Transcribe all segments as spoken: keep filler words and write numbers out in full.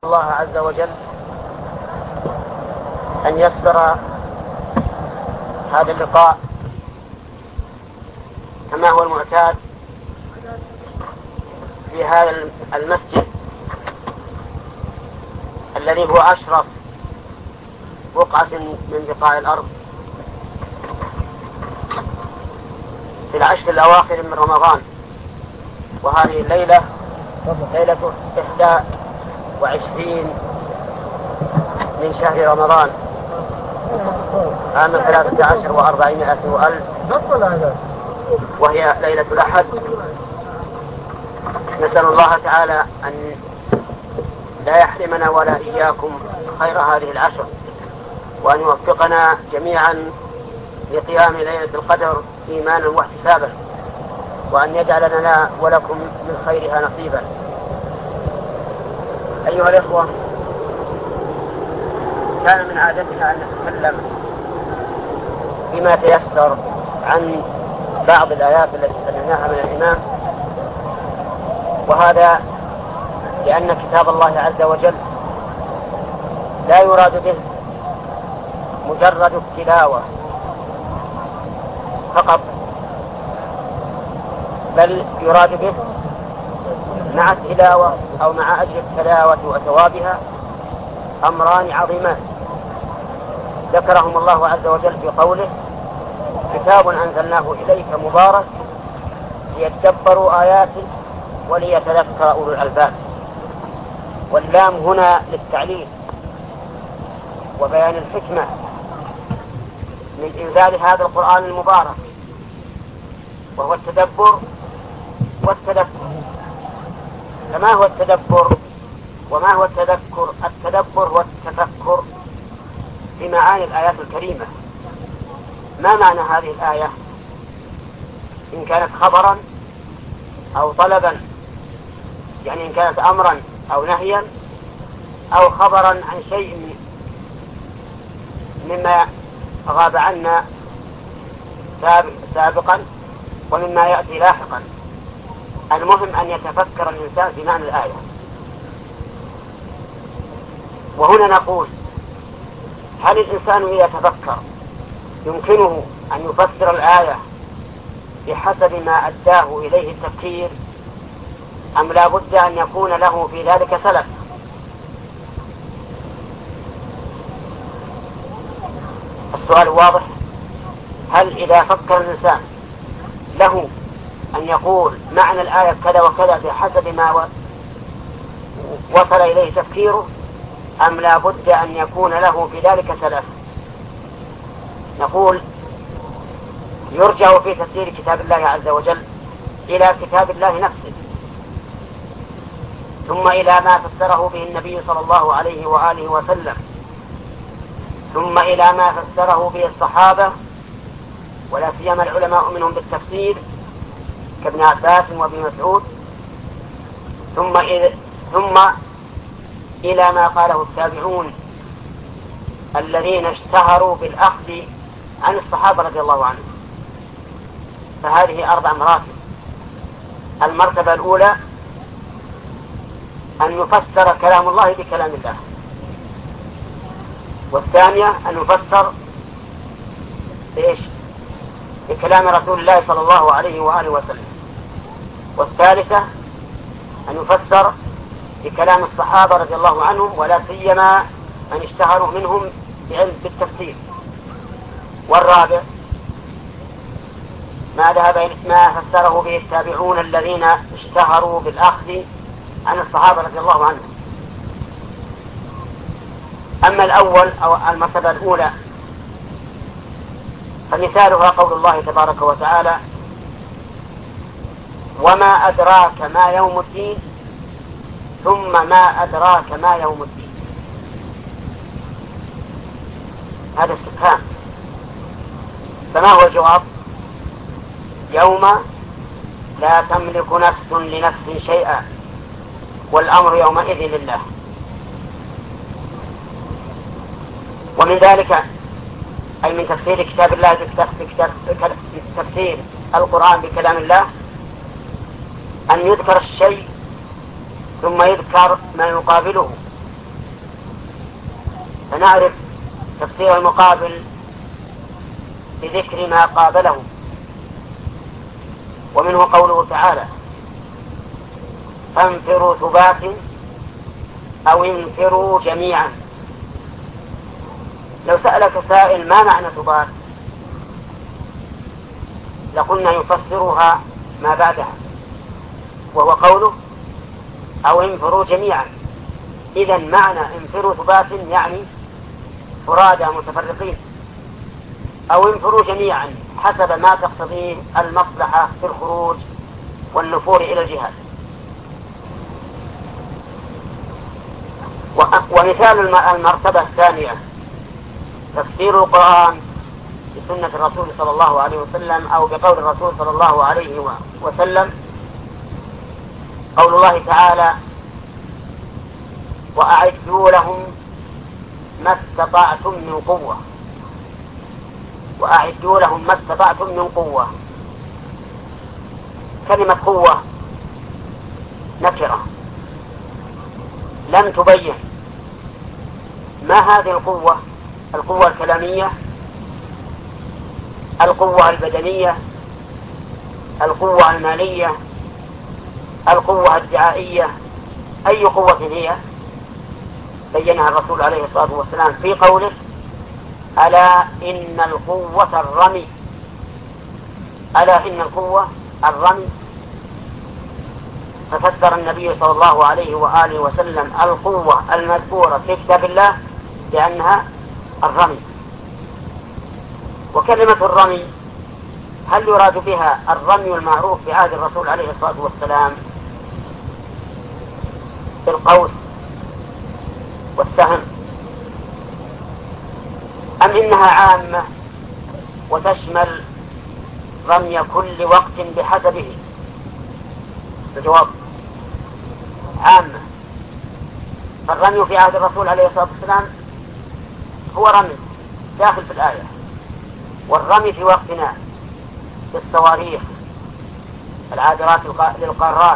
الله عز وجل أن يسر هذا اللقاء كما هو المعتاد في هذا المسجد الذي هو أشرف بقعة من بقاع الأرض في العشر الأواخر من رمضان. وهذه الليلة ليلة إحدى وعشرين من شهر رمضان عام ثلاثة عشر وأربعمائة وألف، وهي ليلة الأحد. نسأل الله تعالى أن لا يحرمنا ولا إياكم خير هذه العشر، وأن يوفقنا جميعا لقيام ليلة القدر إيمانا واحتسابا، وأن يجعل لنا ولكم من خيرها نصيبا. أيها الإخوة، كان من عادتنا أن نتكلم بما تيسر عن بعض الآيات التي سمعناها من الإمام، وهذا لأن كتاب الله عز وجل لا يراد به مجرد التلاوة فقط، بل يراد به مع التلاوة أو مع أجل التلاوة وثوابها أمران عظيمان ذكرهم الله عز وجل في قوله: كتاب أنزلناه إليك مبارك ليدبروا آياته وليتذكر أولو الألباب. واللام هنا للتعليل وبيان الحكمة من إنزال هذا القرآن المبارك، وهو التدبر والتذكر. فما هو التدبر وما هو التذكر؟ التدبر والتفكر في معاني الآيات الكريمة. ما معنى هذه الآية إن كانت خبرا أو طلبا، يعني إن كانت أمرا أو نهيا، أو خبرا عن شيء مما غاب عنا سابقا ومما يأتي لاحقا. المهم أن يتفكر الإنسان في معنى الآية. وهنا نقول: هل الإنسان إذا تفكر يمكنه أن يفسر الآية بحسب ما أداه إليه التفكير، أم لا بد أن يكون له في ذلك سلف؟ السؤال واضح. هل إذا فكر الإنسان له أن يقول معنى الآية كذا وكذا بحسب ما وصل إليه تفكيره، أم لا بد أن يكون له في ذلك سلف؟ نقول: يرجع في تفسير كتاب الله عز وجل إلى كتاب الله نفسه، ثم إلى ما فسره به النبي صلى الله عليه وآله وسلم، ثم إلى ما فسره به الصحابة ولا سيما العلماء منهم بالتفسير كابن عباس وابن مسعود، ثم إلى, ثم إلى ما قاله التابعون الذين اشتهروا بالأخذ عن الصحابة رضي الله عنهم. فهذه أربع مراتب. المرتبة الأولى أن يفسر كلام الله بكلام الله، والثانية أن يفسر بإيش؟ بكلام رسول الله صلى الله عليه وآله وسلم، والثالثة أن يفسر بكلام الصحابة رضي الله عنهم ولا سيما من اشتهروا منهم بعلم بالتفسير، والرابع ما ذهب ما فسره به التابعون الذين اشتهروا بالأخذ عن الصحابة رضي الله عنهم. أما الأول أو المرتبة الأولى فمثالها قول الله تبارك وتعالى: وما أدراك ما يوم الدين، ثم ما أدراك ما يوم الدين. هذا استفهام، فما هو الجواب؟ يوم لا تملك نفس لنفس شيئا والأمر يومئذ لله. ومن ذلك أي من تفسير كتاب الله تفسير القرآن بكلام الله أن يذكر الشيء ثم يذكر ما يقابله ونعرف تفسير المقابل بذكر ما قابله، ومنه قوله تعالى: فانفروا ثبات أو انفروا جميعا. لو سألك سائل ما معنى ثبات لقلنا يفسرها ما بعدها، وهو قوله أو انفروا جميعا. إذن معنى انفروا ثبات يعني فرادى متفرقين، أو انفروا جميعا حسب ما تقتضيه المصلحة في الخروج والنفور إلى الجهاد. ومثال المرتبة الثانية تفسير القرآن بسنة الرسول صلى الله عليه وسلم أو بقول الرسول صلى الله عليه وسلم، قول الله تعالى: وأعدوا لهم ما استطعتم من قوة. وأعدوا لهم ما استطعتم من قوة. كلمة قوة نكرة لم تبين ما هذه القوة: القوة الكلامية، القوة البدنية، القوة المالية، القوة الدعائية، أي قوة هي؟ بينها الرسول عليه الصلاة والسلام في قوله: ألا إن القوة الرمي. ألا إن القوة الرمي. ففسر النبي صلى الله عليه وآله وسلم القوة المذكورة في كتاب الله بأنها الرمي. وكلمة الرمي هل يراد بها الرمي المعروف في عهد الرسول عليه الصلاة والسلام بالقوس والسهم، أم إنها عامة وتشمل رمي كل وقت بحسبه؟ الجواب: عامة. الرمي في عهد الرسول عليه الصلاة والسلام هو رمي داخل في الآية، والرمي في وقتنا بالصواريخ العابرات للقارات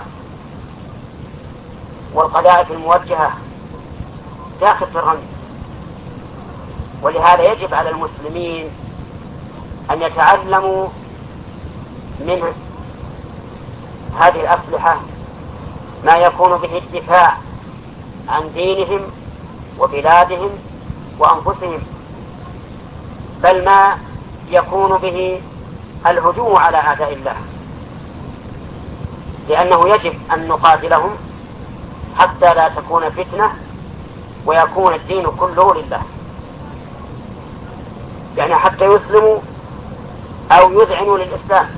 والقذائف الموجهة داخل في الرمي. ولهذا يجب على المسلمين أن يتعلموا من هذه الأسلحة ما يكون به الدفاع عن دينهم وبلادهم وأنفسهم، بل ما يكون به الهجوم على أعداء الله، لأنه يجب أن نقاتلهم حتى لا تكون فتنة ويكون الدين كله لله، يعني حتى يسلموا أو يذعنوا للإسلام،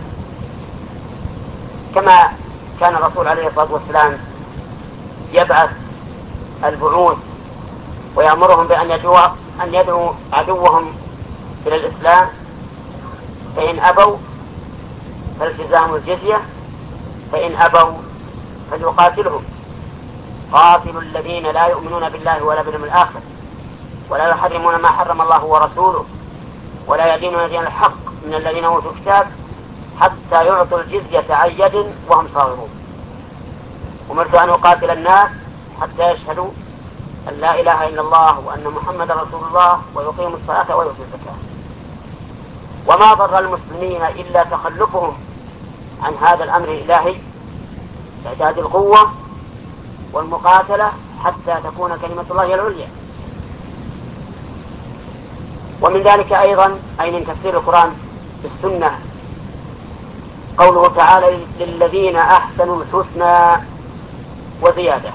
كما كان الرسول عليه الصلاة والسلام يبعث البعوث ويأمرهم بأن يدعوا أن يدعوا عدوهم إلى الإسلام، فإن أبوا فالتزام الجزية، فإن أبوا فليقاتلهم. قاتلوا الذين لا يؤمنون بالله ولا باليوم الآخر ولا يحرمون ما حرم الله ورسوله ولا يدينون دين الحق من الذين أوتوا الكتاب حتى يعطوا الجزية عن يد وهم صاغرون. أمرت أن أقاتل الناس حتى يشهدوا أن لا إله إلا الله وأن محمد رسول الله ويقيموا الصلاة ويؤتوا الزكاة. وما ضر المسلمين إلا تخلفهم عن هذا الأمر الإلهي، إعداد القوة والمقاتلة حتى تكون كلمة الله العليا. ومن ذلك أيضا أي من تفسير القرآن بالسنة قوله تعالى: للذين أحسنوا الحسنى وزيادة.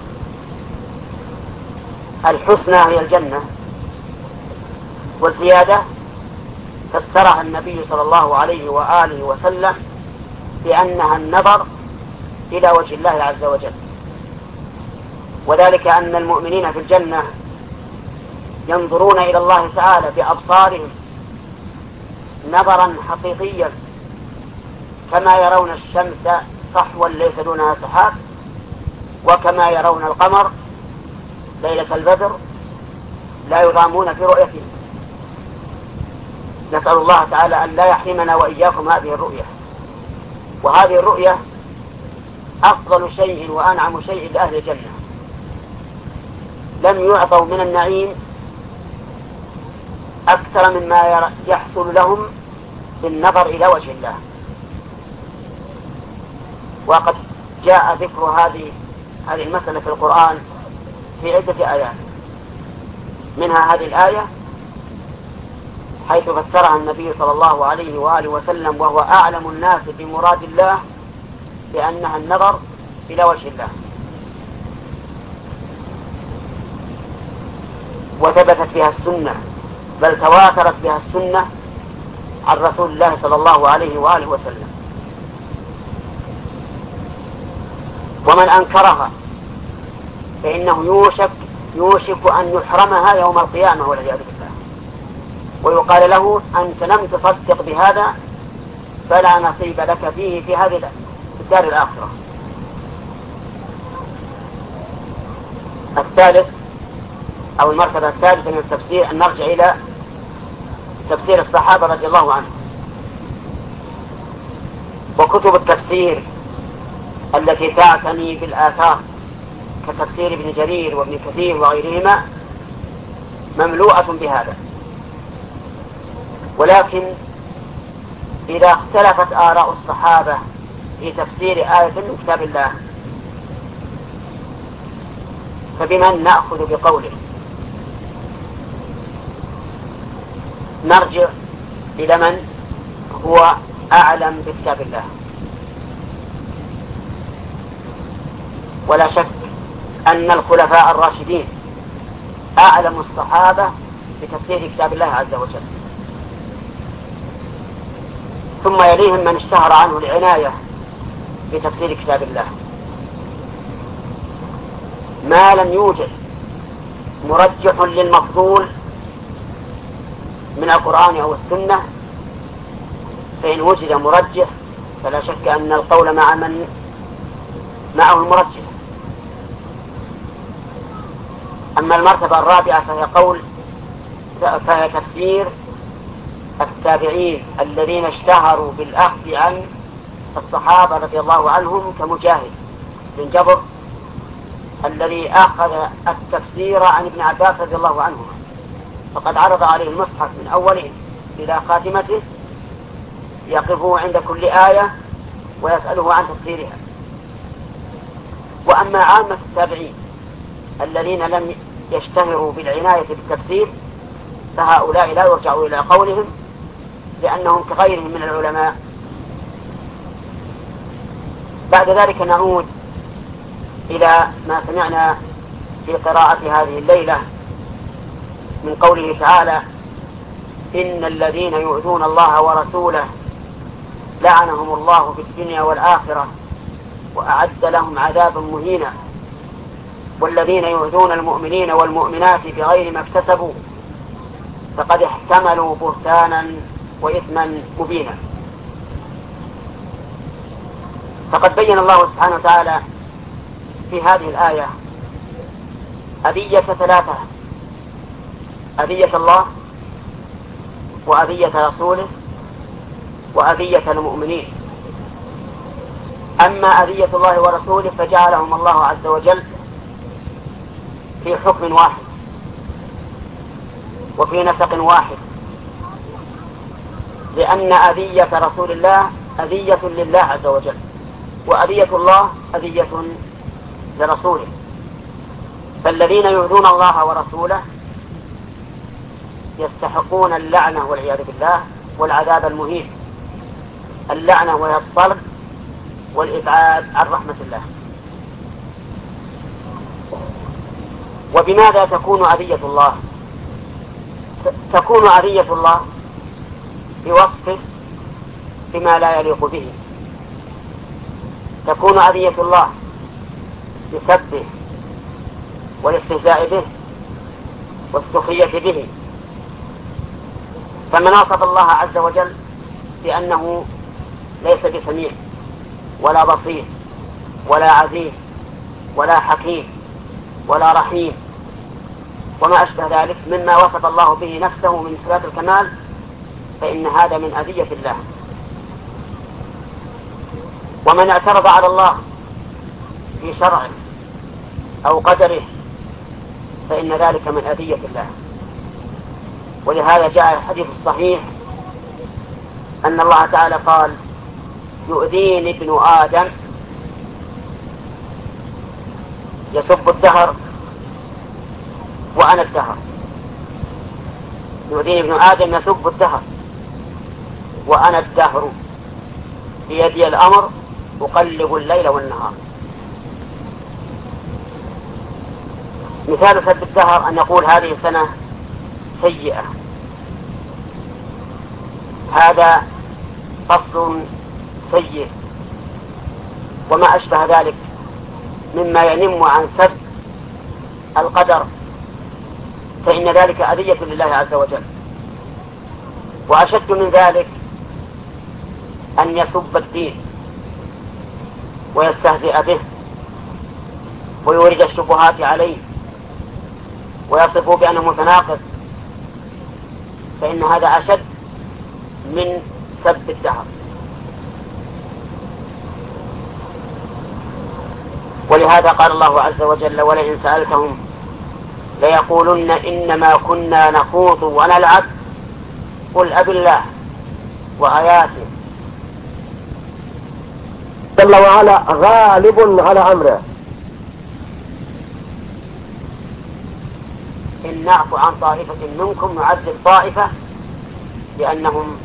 الحسنى هي الجنة، والزيادة فسرها النبي صلى الله عليه وآله وسلم بأنها النظر إلى وجه الله عز وجل، وذلك أن المؤمنين في الجنة ينظرون إلى الله تعالى بأبصارهم نظرا حقيقيا، كما يرون الشمس صحوا ليس دونها سحاب، وكما يرون القمر ليلة البدر لا يضامون في رؤيته. نسأل الله تعالى أن لا يحرمنا وإياكم هذه الرؤية. وهذه الرؤية أفضل شيء وأنعم شيء لأهل الجنة، لم يعطوا من النعيم أكثر مما يحصل لهم بالنظر إلى وجه الله. وقد جاء ذكر هذه هذه المسألة في القرآن في عدة آيات، منها هذه الآية حيث فسرها النبي صلى الله عليه وآله وسلم وهو أعلم الناس بمراد الله بأنها النظر إلى وجه الله. وثبتت بها السنة، بل تواترت بها السنة عن رسول الله صلى الله عليه وآله وسلم. ومن أنكرها فإنه يوشك يوشك أن يحرمها يوم القيامة والعياذ بالله، ويقال له أنت لم تصدق بهذا فلا نصيب لك فيه في هذه الدار الآخرة. الثالث أو المرتبة الثالثة من التفسير أن نرجع إلى تفسير الصحابة رضي الله عنهم. وكتب التفسير التي تعتني بالآثار كتفسير ابن جرير وابن كثير وغيرهما مملوءة بهذا. ولكن إذا اختلفت آراء الصحابة في تفسير آية من كتاب الله فبمن نأخذ بقوله؟ نرجع إلى من هو أعلم بكتاب الله. ولا شك أن الخلفاء الراشدين أعلم الصحابة بتفسير كتاب الله عز وجل، ثم يليهم من اشتهر عنه العناية بتفسير كتاب الله. ما لم يوجد مرجح للمفضول من القرآن أو السنة، فإن وجد مرجح فلا شك أن القول مع من معه المرجح. أما المرتبة الرابعة فهي قول فهي تفسير التابعين الذين اشتهروا بالأخذ عن الصحابة رضي الله عنهم كمجاهد بن جبر الذي أخذ التفسير عن ابن عباس رضي الله عنه، فقد عرض عليه المصحف من أوله إلى خاتمته يقفه عند كل آية ويسأله عن تفسيرها. وأما عامة التابعين الذين لم يشتهروا بالعناية بالتفسير فهؤلاء لا يرجعوا إلى قولهم لأنهم كغيرهم من العلماء. بعد ذلك نعود إلى ما سمعنا في قراءة هذه الليلة من قوله تعالى: إن الذين يؤذون الله ورسوله لعنهم الله في الدنيا والآخرة وأعد لهم عذابا مهينا والذين يؤذون المؤمنين والمؤمنات بغير ما اكتسبوا فقد احتملوا بهتانا وإثما مبينا. فقد بين الله سبحانه وتعالى في هذه الآية أذية ثلاثة: أذية الله وأذية رسوله وأذية المؤمنين. أما أذية الله ورسوله فجعلهم الله عز وجل في حكم واحد وفي نسق واحد، لأن أذية رسول الله أذية لله عز وجل، وأذية الله أذية لرسوله. فالذين يؤذون الله ورسوله يستحقون اللعنة والعياذ بالله والعذاب المهين. اللعنة وهي الطرد والإبعاد عن رحمة الله. وبماذا تكون أذية الله؟ تكون أذية الله بوصفه بما لا يليق به، تكون أذية الله بسبه والاستهزاء به والسخرية به. فمن وصف الله عز وجل بأنه ليس بسميع ولا بصير ولا عزيز ولا حكيم ولا رحيم وما أشبه ذلك مما وصف الله به نفسه من صفات الكمال، فإن هذا من أذية الله. ومن اعترض على الله في شرعه أو قدره فإن ذلك من أذية الله. ولهذا جاء الحديث الصحيح أن الله تعالى قال: يؤذيني ابن آدم يسب الدهر وأنا الدهر. يؤذيني ابن آدم يسب الدهر وأنا الدهر، بيدي الأمر أقلب الليل والنهار. مثال سب الدهر أن يقول: هذه سنة سيئة. هذا فصل سيء، وما أشبه ذلك مما ينم عن سب القدر، فإن ذلك أذية لله عز وجل. وأشد من ذلك أن يسب الدين ويستهزئ به ويورد الشبهات عليه ويصفه بأنه متناقض، فإن هذا أشد من سب الدهر. ولهذا قال الله عز وجل: ولئن سألتهم ليقولن إنما كنا نخوض ونلعب قل أب الله وآياته جل وعلا غالب على أمره. إن نعفو عن طائفة منكم نعذب طائفة لأنهم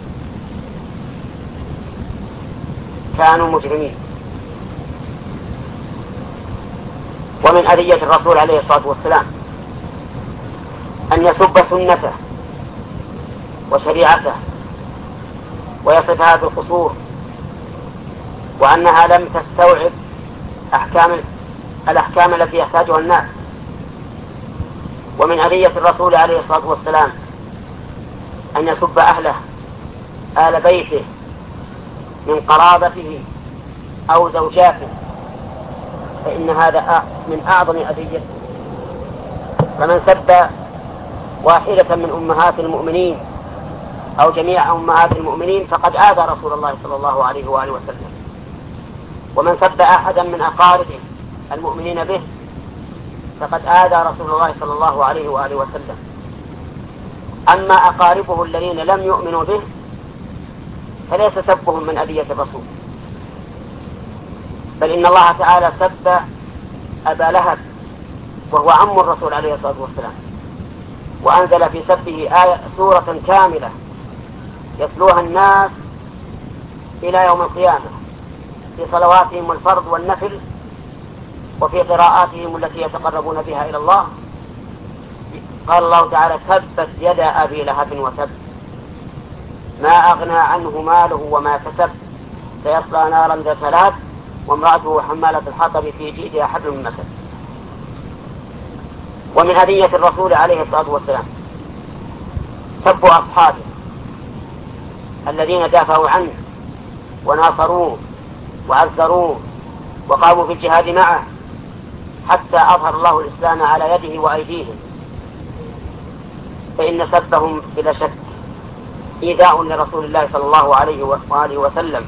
كانوا مجرمين. ومن أذية الرسول عليه الصلاة والسلام أن يسب سنته وشريعته ويصفها بالقصور، وأنها لم تستوعب أحكام الأحكام التي يحتاجها الناس. ومن أذية الرسول عليه الصلاة والسلام أن يسب أهله، آل بيته من قرابته أو زوجاته، فإن هذا من أعظم أذية. فمن سب واحدة من أمهات المؤمنين أو جميع أمهات المؤمنين فقد آذى رسول الله صلى الله عليه وآله وسلم. ومن سب أحدا من أقاربه المؤمنين به فقد آذى رسول الله صلى الله عليه وآله وسلم. أما أقاربه الذين لم يؤمنوا به فليس سبهم من أذية الرسول، بل إن الله تعالى سب أبا لهب وهو عم الرسول عليه الصلاة والسلام، وأنزل في سبه آية سورة كاملة يتلوها الناس إلى يوم القيامة في صلواتهم الفرض والنفل وفي قراءاتهم التي يتقربون بها إلى الله. قال الله تعالى: تبت يدا أبي لهب وتب ما أغنى عنه ماله وما كسب سيصلى نارا ذات لهب وامرأته حمالة الحطب في جيدها حبل من مسد. ومن أذية الرسول عليه الصلاة والسلام سب أصحابه الذين دافعوا عنه وناصروه وعزروه وقاموا في الجهاد معه حتى أظهر الله الإسلام على يده وأيديهم، فإن سبهم بلا شك إيذاء لرسول الله صلى الله عليه وآله وسلم.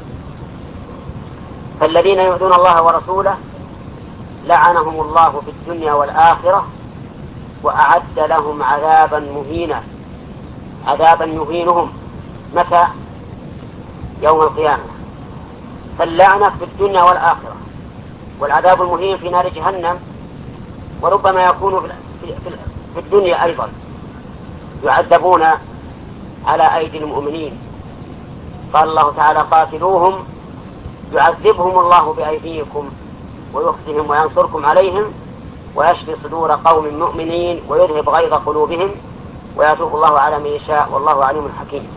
فالذين يؤذون الله ورسوله لعنهم الله في الدنيا والآخرة وأعد لهم عذابا مهينا، عذابا يهينهم متى؟ يوم القيامة. فاللعنة في الدنيا والآخرة، والعذاب المهين في نار جهنم، وربما يكون في الدنيا أيضا يعذبون على أيدي المؤمنين. قال الله تعالى: قاتلوهم يعذبهم الله بأيديكم ويخزهم وينصركم عليهم ويشفي صدور قوم مؤمنين ويذهب غيظ قلوبهم ويتوب الله على من يشاء والله عليم حكيم.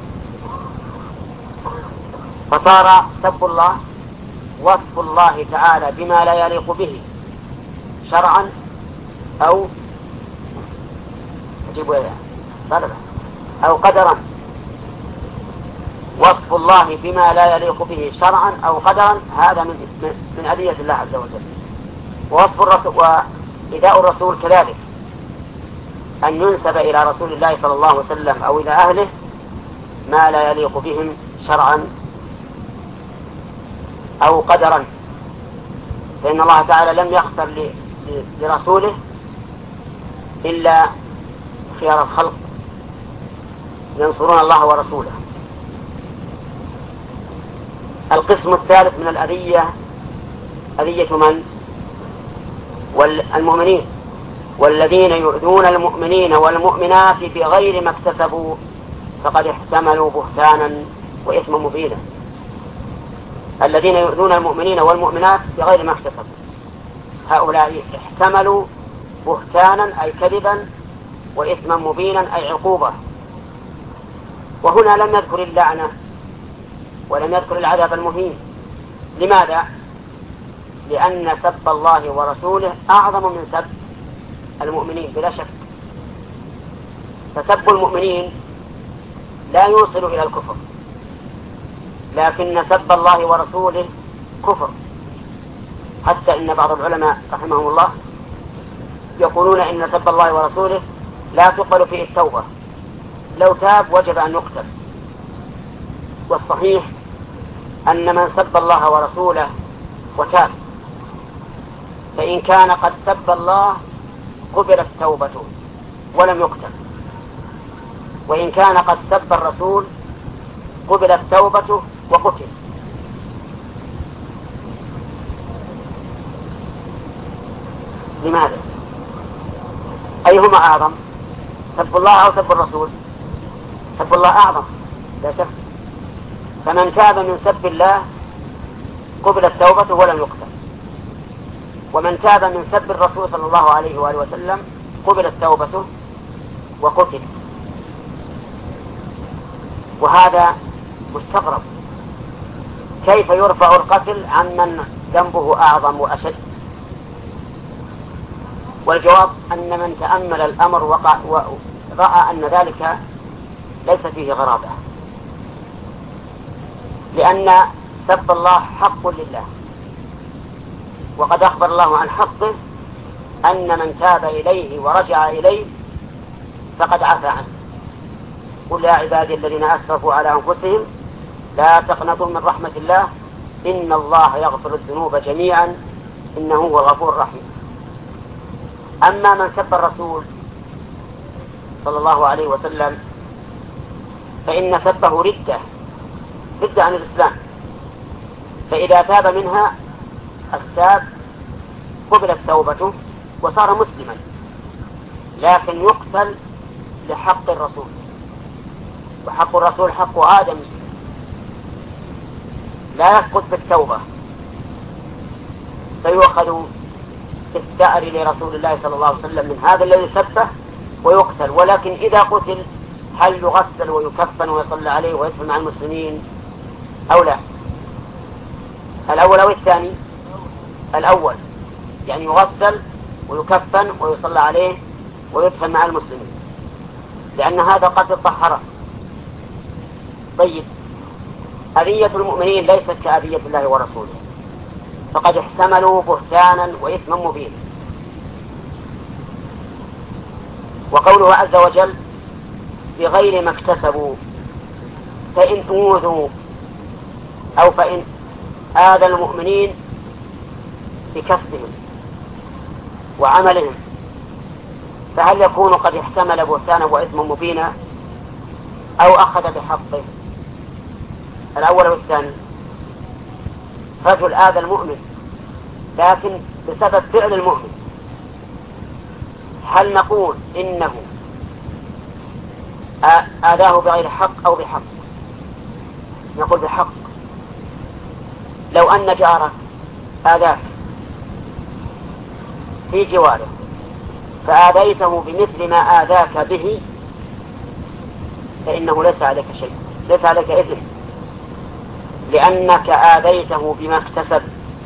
فصار سب الله وصف الله تعالى بما لا يليق به شرعا أو أو قدرا. وصف الله بما لا يليق به شرعا أو قدرا هذا من من أذية الله عز وجل. ووصف الرسول وإيذاء الرسول كذلك، أن ينسب إلى رسول الله صلى الله عليه وسلم أو إلى أهله ما لا يليق بهم شرعا أو قدرا، فإن الله تعالى لم يختر لرسوله إلا خيار الخلق ينصرون الله ورسوله. القسم الثالث من الأذية أذية من؟ والمؤمنين، والذين يؤذون المؤمنين والمؤمنات بغير ما اكتسبوا فقد احتملوا بهتانا وإثما مبينا. الذين يؤذون المؤمنين والمؤمنات بغير ما اكتسبوا هؤلاء احتملوا بهتانا أي كذبا وإثما مبينا أي عقوبة. وهنا لم يذكر اللعنة ولم يذكر العذاب المهين. لماذا؟ لأن سب الله ورسوله أعظم من سب المؤمنين بلا شك. فسب المؤمنين لا يوصل إلى الكفر، لكن سب الله ورسوله كفر. حتى إن بعض العلماء رحمهم الله يقولون إن سب الله ورسوله لا تقبل فيه التوبة، لو تاب وجب أن يقتل. والصحيح أن من سب الله ورسوله وتاب فإن كان قد سب الله قبلت توبته ولم يقتل، وإن كان قد سب الرسول قبلت توبته وقتل. لماذا؟ أيهما أعظم، سب الله أو سب الرسول؟ سب الله أعظم لا شك. فمن تاب من سب الله قبلت توبته ولم يقتل، ومن تاب من سب الرسول صلى الله عليه وآله وسلم قبلت توبته وقتل. وهذا مستغرب، كيف يرفع القتل عمن ذنبه أعظم وأشد؟ والجواب أن من تأمل الأمر وقع ورأى أن ذلك ليس فيه غرابة، لأن سب الله حق لله، وقد أخبر الله عن حقه أن من تاب إليه ورجع إليه فقد عفى عنه. قل يا عبادي الذين أسرفوا على أنفسهم لا تقنطوا من رحمة الله إن الله يغفر الذنوب جميعا إنه هو الغفور الرحيم. أما من سب الرسول صلى الله عليه وسلم فإن سبه ردة ردة عن الإسلام، فإذا تاب منها الساب قبلت توبته وصار مسلما، لكن يقتل لحق الرسول، وحق الرسول حق آدم لا يسقط بالتوبة، فيؤخذ بالثأر لرسول الله صلى الله عليه وسلم من هذا الذي سبه ويقتل. ولكن إذا قتل هل يغسل ويكفن ويصلى عليه ويدفن مع المسلمين أو لا؟ الأول أو الثاني؟ الأول، يعني يغسل ويكفن ويصلى عليه ويدفن مع المسلمين، لأن هذا قتل طهره. طيب، أذية المؤمنين ليست كأذية الله ورسوله، فقد احتملوا بهتانا وإثما مبينا. وقوله عز وجل بغير ما اكتسبوا، فإن أوذوا أو فإن آذى المؤمنين بكسبهم وعملهم فهل يكون قد احتمل بهتانا وإثما مبينا أو أخذ بحقه؟ الأول والثاني. رجل آذى المؤمن لكن بسبب فعل المؤمن، هل نقول إنه آذاه بغير حق أو بحق؟ نقول بحق. لو أن جارك آذاك في جواره فآذيته بمثل ما آذاك به فإنه ليس عليك شيء، ليس عليك إثم، لأنك آذيته بما اكتسب.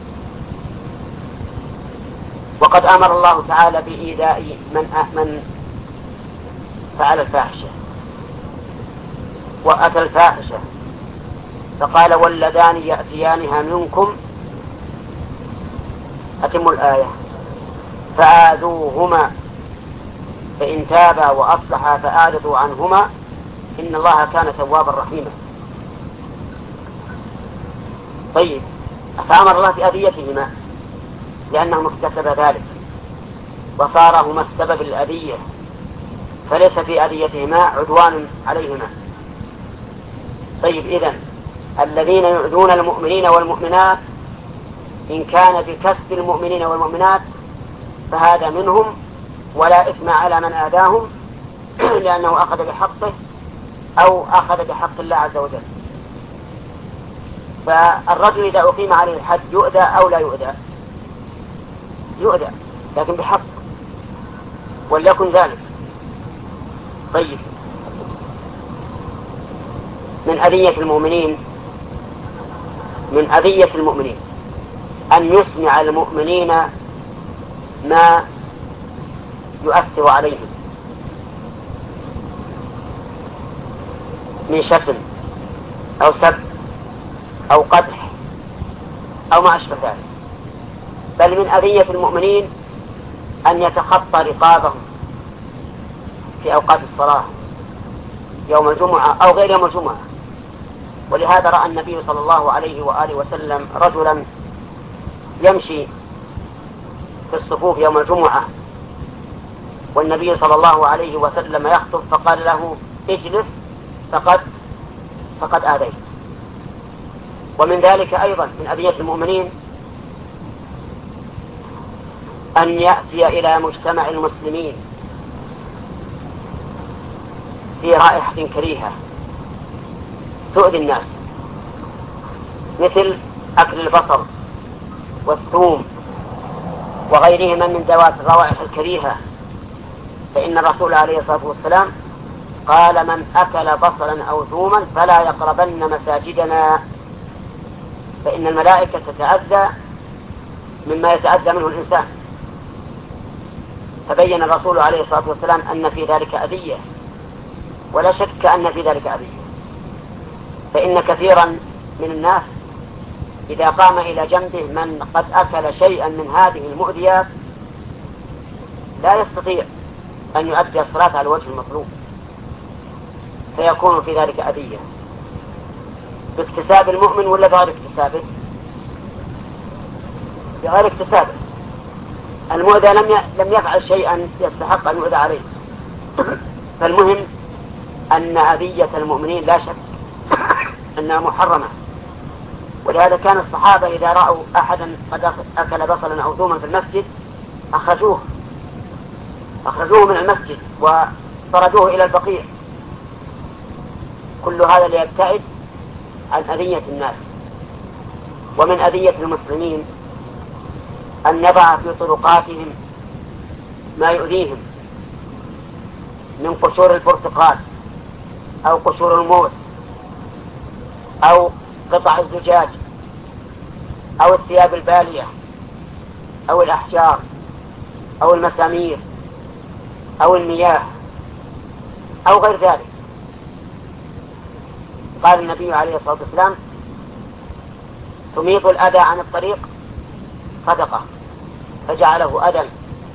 وقد أمر الله تعالى بإيذاء من من فعل الفاحشة وأتى الفاحشة، فقال واللذان يأتيانها منكم أتموا الآية فآذوهما فإن تابا وأصلحا فآذوا عنهما إن الله كان توابا رحيما. طيب، فأمر الله بأذيتهما لأنهم اكتسب ذلك وصار هما السبب الأذية، فليس في أذيتهما عدوان عليهما، طيب، إذن الذين يؤذون المؤمنين والمؤمنات إن كان بكسب المؤمنين والمؤمنات فهذا منهم ولا إثم على من آذاهم لأنه أخذ بحقه أو أخذ بحق الله عز وجل. فالرجل إذا أقيم عليه الحد يؤذى أو لا يؤذى؟ يؤذى، لكن بحق، وليكن ذلك. طيب، من أذية المؤمنين من أذية المؤمنين أن يسمع المؤمنين ما يؤثر عليهم من شتم أو سب أو قدح أو ما أشبه ذلك. بل من أذية المؤمنين أن يتخطى رقابهم في أوقات الصلاة يوم الجمعة أو غير يوم الجمعة. ولهذا رأى النبي صلى الله عليه وآله وسلم رجلا يمشي في الصفوف يوم الجمعة والنبي صلى الله عليه وسلم يخطب فقال له اجلس فقد فقد آذيت. ومن ذلك أيضا من أذية المؤمنين أن يأتي إلى مجتمع المسلمين في رائحة كريهة تؤذي الناس، مثل أكل البصل والثوم وغيرهما من ذوات الروائح الكريهة. فإن الرسول عليه الصلاة والسلام قال من أكل بصلا أو ثوما فلا يقربن مساجدنا، فإن الملائكة تتأذى مما يتأذى منه الإنسان. فبين الرسول عليه الصلاة والسلام أن في ذلك أذية، ولا شك أن في ذلك أذية. فإن كثيرا من الناس إذا قام إلى جنبه من قد أكل شيئا من هذه المؤذيات لا يستطيع أن يؤدي الصلاة على الوجه المطلوب، فيكون في ذلك أذية باكتساب المؤمن ولا بغير اكتسابه؟ بغير اكتسابه. المؤذى لم لم يفعل شيئا يستحق أن يؤذى عليه. فالمهم أن أذية المؤمنين لا شك أنها محرمة. ولهذا كان الصحابة إذا رأوا أحدا قد أكل بصلا أو ثوما في المسجد أخرجوه أخرجوه من المسجد وطردوه إلى البقيع. كل هذا ليبتعد عن أذية الناس. ومن أذية المسلمين أن نضع في طرقاتهم ما يؤذيهم من قشور البرتقال أو قشور الموز أو قطع الزجاج أو الثياب البالية أو الأحجار أو المسامير أو المياه أو غير ذلك. قال النبي عليه الصلاة والسلام تميط الأذى عن الطريق صدقة، فجعله أذى.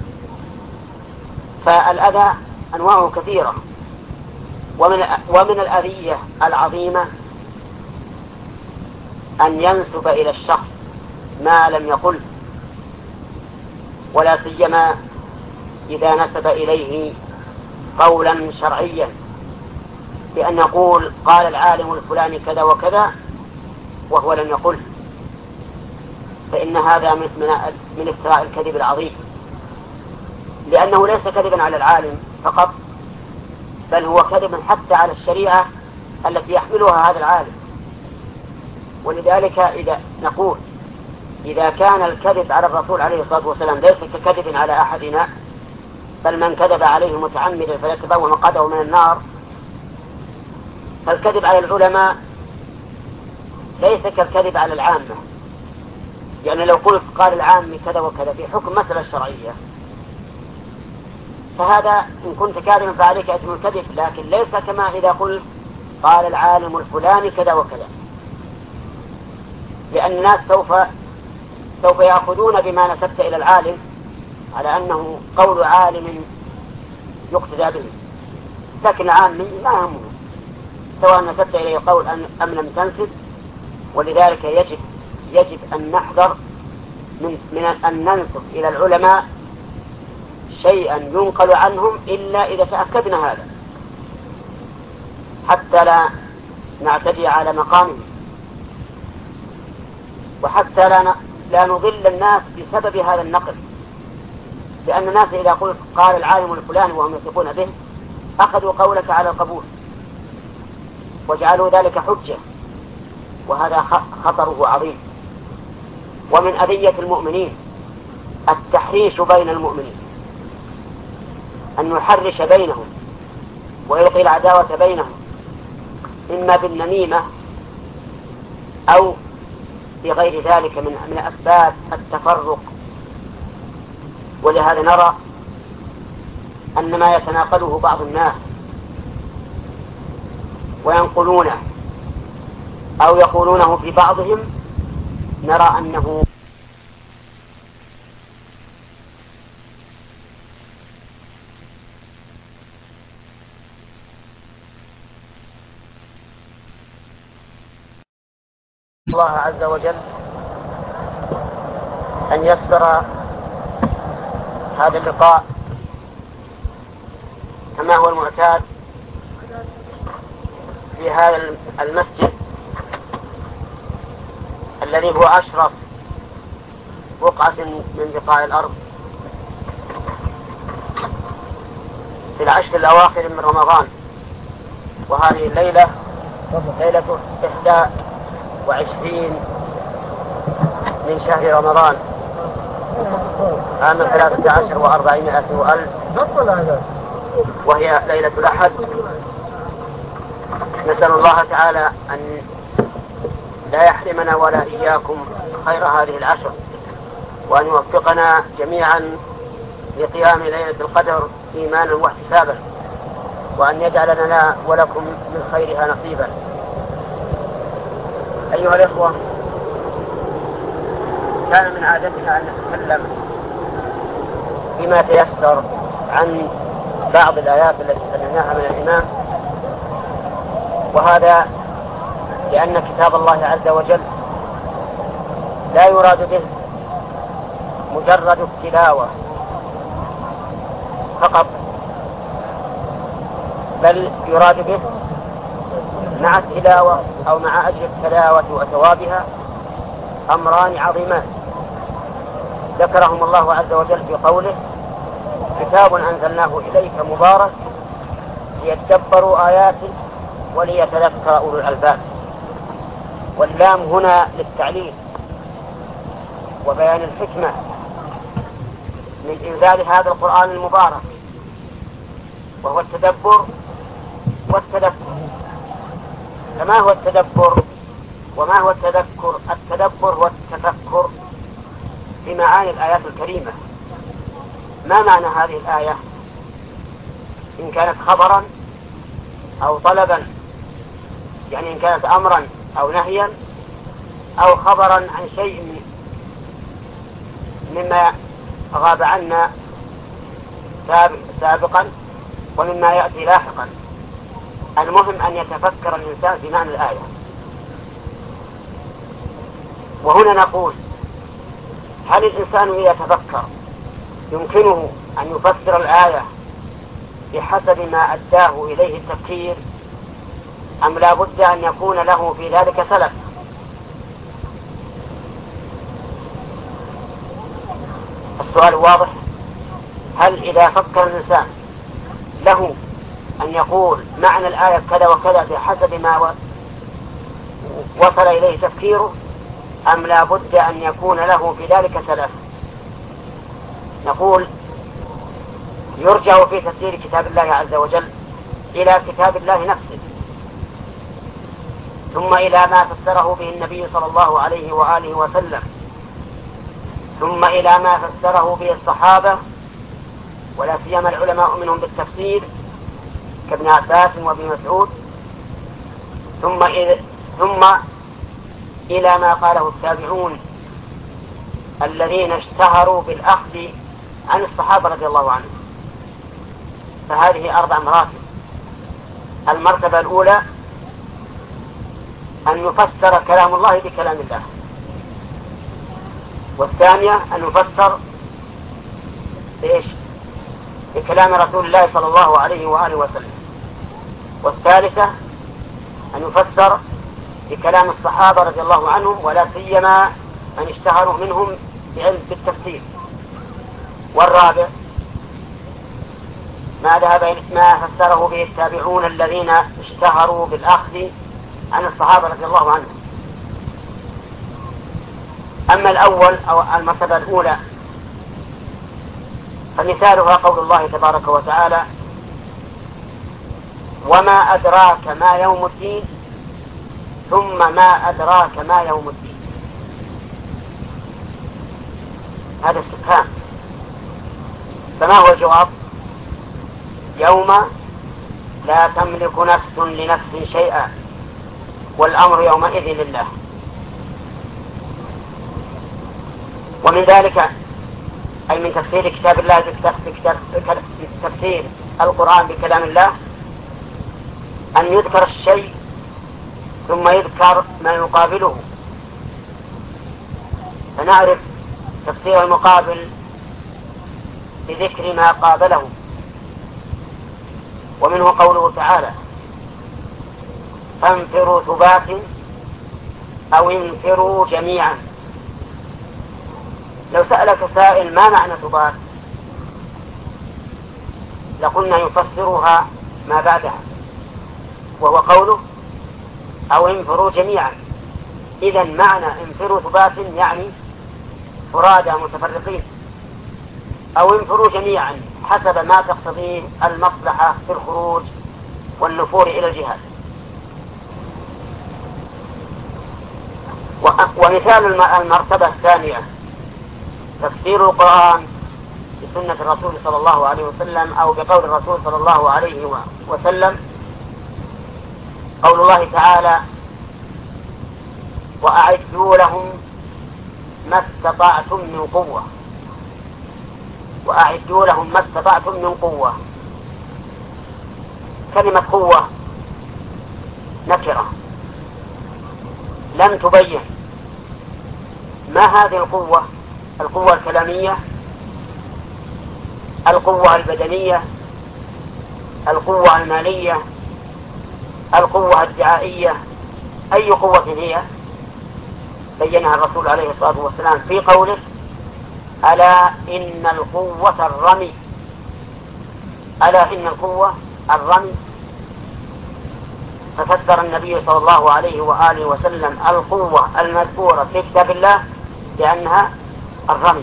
فالأذى أنواعه كثيرة. ومن ومن الأذية العظيمة أن ينسب إلى الشخص ما لم يقل، ولا سيما إذا نسب إليه قولا شرعيا، بأن يقول قال العالم الفلاني كذا وكذا وهو لم يقل، فإن هذا من من افتراء الكذب العظيم، لأنه ليس كذبا على العالم فقط، بل هو كذب حتى على الشريعة التي يحملها هذا العالم. ولذلك إذا نقول إذا كان الكذب على الرسول عليه الصلاة والسلام ليس ككذب على أحدنا، بل من كذب عليه متعمدا فيتبوأ مقعده من النار، فالكذب على العلماء ليس كالكذب على العامة. يعني لو قلت قال العام كذا وكذا في حكم مسألة شرعية، فهذا إن كنت كاذبا فعليك إثم الكذب، لكن ليس كما إذا قلت قال العالم الفلاني كذا وكذا، لأن الناس سوف سوف يأخذون بما نسبت إلى العالم على أنه قول عالم يقتدى به، لكن العامي لا يهمه سواء نسبت إليه قول أم لم تنسب. ولذلك يجب يجب أن نحذر من, من أن ننسب إلى العلماء شيئا ينقل عنهم إلا إذا تأكدنا هذا، حتى لا نعتدي على مقامه، وحتى لا لا نضل الناس بسبب هذا النقل، لأن الناس إذا قلت قال العالم الفلاني وهم يثقون به أخذوا قولك على القبول وجعلوا ذلك حجة، وهذا خطره عظيم. ومن أذية المؤمنين التحريش بين المؤمنين، أن يحرش بينهم ويلقي العداوة بينهم، إما بالنميمة أو بغير ذلك من من أسباب التفرق. ولهذا نرى أن ما يتناقله بعض الناس وينقلونه أو يقولونه في بعضهم نرى أنه الله عز وجل أن يسر هذا اللقاء كما هو المعتاد في هذا المسجد الذي هو أشرف بقعة من بقاع الأرض في العشر الأواخر من رمضان. وهذه الليلة ليلة إحدى وعشرين من شهر رمضان عام ثلاثة عشر وأربعمائة وألف، وهي ليلة الأحد. نسأل الله تعالى أن لا يحرمنا ولا إياكم خير هذه العشر، وأن يوفقنا جميعا لقيام ليلة القدر إيمانا واحتسابا، وأن يجعل لنا ولكم من خيرها نصيبا. أيها الإخوة، كان من عادتنا أن نتكلم بما تيسر عن بعض الآيات التي سمعناها من الإمام، وهذا لأن كتاب الله عز وجل لا يراد به مجرد التلاوة فقط، بل يراد به مع التلاوة أو مع أجل التلاوة وثوابها أمران عظيمان ذكرهم الله عز وجل في قوله: كتاب أنزلناه إليك مبارك ليتدبروا آياته وليتذكر أولو الألباب. واللام هنا للتعليل وبيان الحكمة من إنزال هذا القرآن المبارك، وهو التدبر والتذكر. فما هو التدبر وما هو التذكر؟ التدبر والتفكر في معاني الآيات الكريمة. ما معنى هذه الآية إن كانت خبرا أو طلبا، يعني إن كانت أمرا أو نهيا، أو خبرا عن شيء مما غاب عنا سابقا ومما يأتي لاحقا. المهم أن يتفكر الإنسان في معنى الآية. وهنا نقول: هل الإنسان إذا تفكر يمكنه أن يفسر الآية بحسب ما أداه إليه التفكير، أم لا بد أن يكون له في ذلك سلف؟ السؤال واضح. هل إذا فكر الإنسان له أن يقول معنى الآية كذا وكذا بحسب ما وصل إليه تفكيره، أم لا بد أن يكون له في ذلك سلف؟ نقول: يرجع في تفسير كتاب الله عز وجل إلى كتاب الله نفسه، ثم إلى ما فسره به النبي صلى الله عليه وآله وسلم، ثم إلى ما فسره به الصحابة ولا سيما العلماء منهم بالتفسير كابن عباس وابن مسعود، ثم إلى, ثم إلى ما قاله التابعون الذين اشتهروا بالأخذ عن الصحابة رضي الله عنهم. فهذه أربع مراتب. المرتبة الأولى أن يفسر كلام الله بكلام الله، والثانية أن يفسر بإيش؟ بكلام رسول الله صلى الله عليه وآله وسلم، والثالثة أن يفسر بكلام الصحابة رضي الله عنهم، ولا سيما من اشتهروا منهم بعلم بالتفسير. والرابع ما ذهب ما فسره به التابعون الذين اشتهروا بالأخذ عن الصحابة رضي الله عنهم. أما الأول أو المرتبة الأولى فمثالها قول الله تبارك وتعالى: وما أدراك ما يوم الدين ثم ما أدراك ما يوم الدين. هذا استفهام، فما هو الجواب؟ يوم لا تملك نفس لنفس شيئا والأمر يومئذ لله. ومن ذلك أي من تفسير كتاب الله تفسير القرآن بكلام الله أن يذكر الشيء ثم يذكر ما يقابله، فنعرف تفسير المقابل بذكر ما قابله. ومنه قوله تعالى: فانفروا ثبات أو انفروا جميعا. لو سألك سائل ما معنى ثبات لقلنا يفسرها ما بعدها، وهو قوله أو انفروا جميعا. إذن معنى انفروا ثبات يعني فرادى متفرقين، أو انفروا جميعا حسب ما تقتضيه المصلحة في الخروج والنفور إلى الجهاد. ومثال المرتبة الثانية تفسير القرآن بسنة الرسول صلى الله عليه وسلم أو بقول الرسول صلى الله عليه وسلم، قول الله تعالى: وأعدوا لهم ما استطعتم من قوة. وأعدوا لهم ما استطعتم من قوة. كلمة قوة نكرة لم تبين ما هذه القوة: القوة الكلامية، القوة البدنية، القوة المالية، القوة الدعائية، أي قوة هي؟ بينها الرسول عليه الصلاة والسلام في قوله: ألا إن القوة الرمي. ألا إن القوة الرمي. ففسر النبي صلى الله عليه وآله وسلم القوة المذكورة في كتاب الله بأنها الرمي.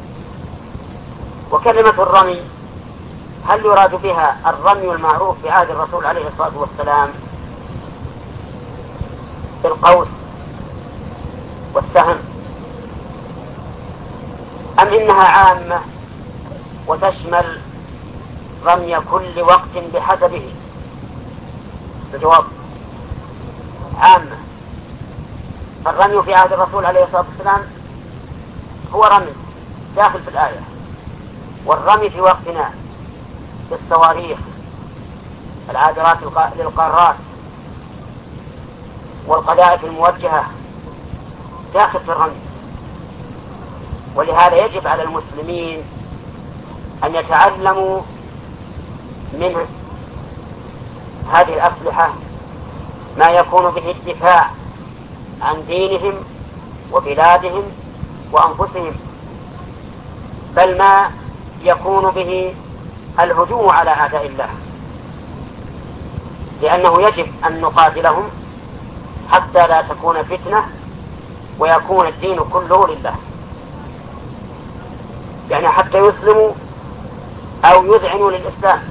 وكلمة الرمي هل يراد بها الرمي المعروف في عهد الرسول عليه الصلاة والسلام بالقوس والسهم، أم إنها عامة وتشمل رمي كل وقت بحسبه؟ الجواب عامة. الرمي في عهد الرسول عليه الصلاة والسلام هو رمي داخل في الآية، والرمي في وقتنا بالصواريخ العابرات للقارات والقذائف الموجهة داخل في الرمي. ولهذا يجب على المسلمين أن يتعلموا من هذه الأسلحة ما يكون به الدفاع عن دينهم وبلادهم وأنفسهم، بل ما يكون به الهجوم على أعداء الله، لأنه يجب أن نقاتلهم حتى لا تكون فتنة ويكون الدين كله لله، يعني حتى يسلموا أو يذعنوا للإسلام،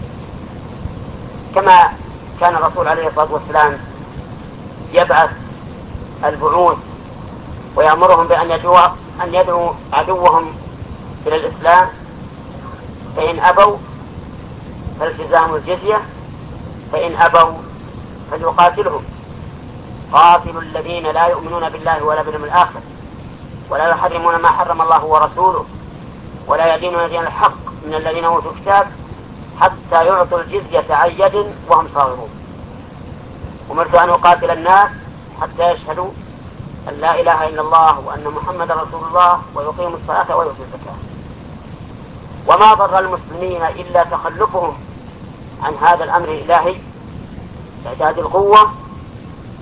كما كان الرسول عليه الصلاة والسلام يبعث البعوث ويأمرهم بأن يدعوا أن يدعوا عدوهم إلى الإسلام، فإن أبوا فالتزام الجزية، فإن أبوا فليقاتلهم. قاتلوا الذين لا يؤمنون بالله ولا باليوم الآخر ولا يحرمون ما حرم الله ورسوله ولا يدينون دين الحق من الذين أوتوا الكتاب حتى يعطوا الجزية عن يد وهم صاغرون. أمرت أن أقاتل الناس حتى يشهدوا أن لا إله إلا الله وأن محمد رسول الله ويقيموا الصلاة ويؤتوا الزكاة. وما ضر المسلمين إلا تخلفهم عن هذا الأمر الإلهي، إعداد القوة